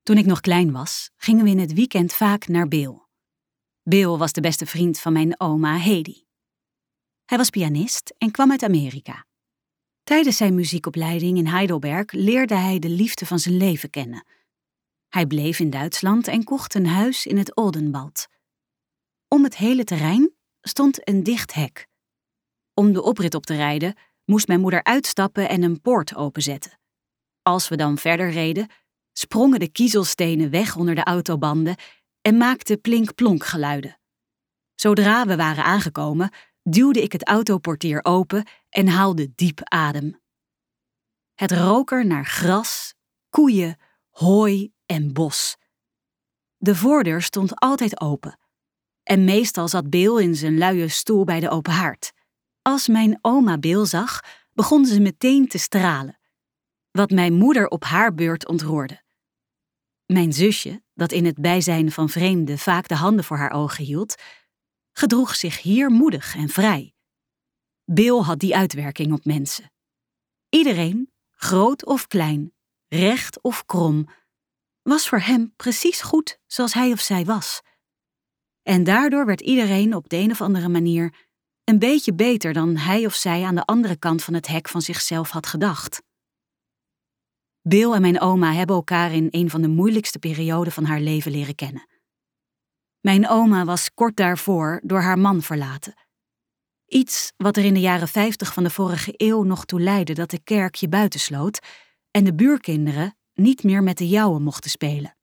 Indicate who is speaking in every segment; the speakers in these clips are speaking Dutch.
Speaker 1: Toen ik nog klein was, gingen we in het weekend vaak naar Bill. Bill was de beste vriend van mijn oma Hedy. Hij was pianist en kwam uit Amerika. Tijdens zijn muziekopleiding in Heidelberg leerde hij de liefde van zijn leven kennen. Hij bleef in Duitsland en kocht een huis in het Oldenwald. Om het hele terrein stond een dicht hek. Om de oprit op te rijden, moest mijn moeder uitstappen en een poort openzetten. Als we dan verder reden, sprongen de kiezelstenen weg onder de autobanden en maakten plink-plonk geluiden. Zodra we waren aangekomen, duwde ik het autoportier open en haalde diep adem. Het rook er naar gras, koeien, hooi en bos. De voordeur stond altijd open. En meestal zat Bill in zijn luie stoel bij de open haard. Als mijn oma Bill zag, begon ze meteen te stralen. Wat mijn moeder op haar beurt ontroerde. Mijn zusje, dat in het bijzijn van vreemden vaak de handen voor haar ogen hield, gedroeg zich hier moedig en vrij. Bill had die uitwerking op mensen. Iedereen, groot of klein, recht of krom, was voor hem precies goed zoals hij of zij was. En daardoor werd iedereen op de een of andere manier een beetje beter dan hij of zij aan de andere kant van het hek van zichzelf had gedacht. Bill en mijn oma hebben elkaar in een van de moeilijkste perioden van haar leven leren kennen. Mijn oma was kort daarvoor door haar man verlaten. Iets wat er in de jaren 50 van de vorige eeuw nog toe leidde dat de kerk je buitensloot en de buurkinderen niet meer met de jouwen mochten spelen.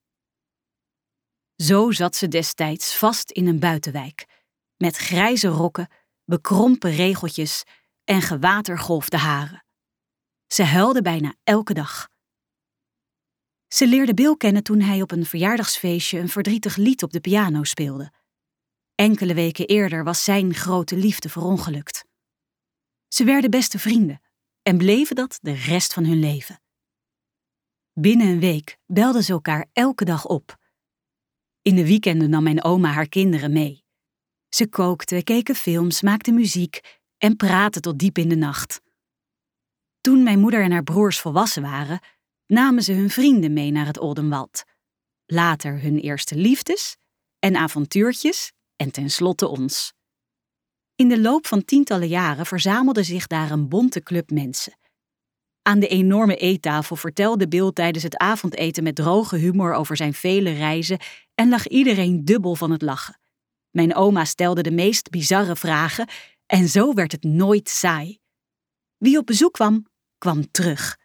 Speaker 1: Zo zat ze destijds vast in een buitenwijk, met grijze rokken, bekrompen regeltjes en gewatergolfde haren. Ze huilde bijna elke dag. Ze leerde Bill kennen toen hij op een verjaardagsfeestje een verdrietig lied op de piano speelde. Enkele weken eerder was zijn grote liefde verongelukt. Ze werden beste vrienden en bleven dat de rest van hun leven. Binnen een week belden ze elkaar elke dag op. In de weekenden nam mijn oma haar kinderen mee. Ze kookten, keken films, maakten muziek en praatten tot diep in de nacht. Toen mijn moeder en haar broers volwassen waren, namen ze hun vrienden mee naar het Oldenwald. Later hun eerste liefdes en avontuurtjes en tenslotte ons. In de loop van tientallen jaren verzamelde zich daar een bonte club mensen. Aan de enorme eettafel vertelde Bill tijdens het avondeten met droge humor over zijn vele reizen en lag iedereen dubbel van het lachen. Mijn oma stelde de meest bizarre vragen en zo werd het nooit saai. Wie op bezoek kwam, kwam terug.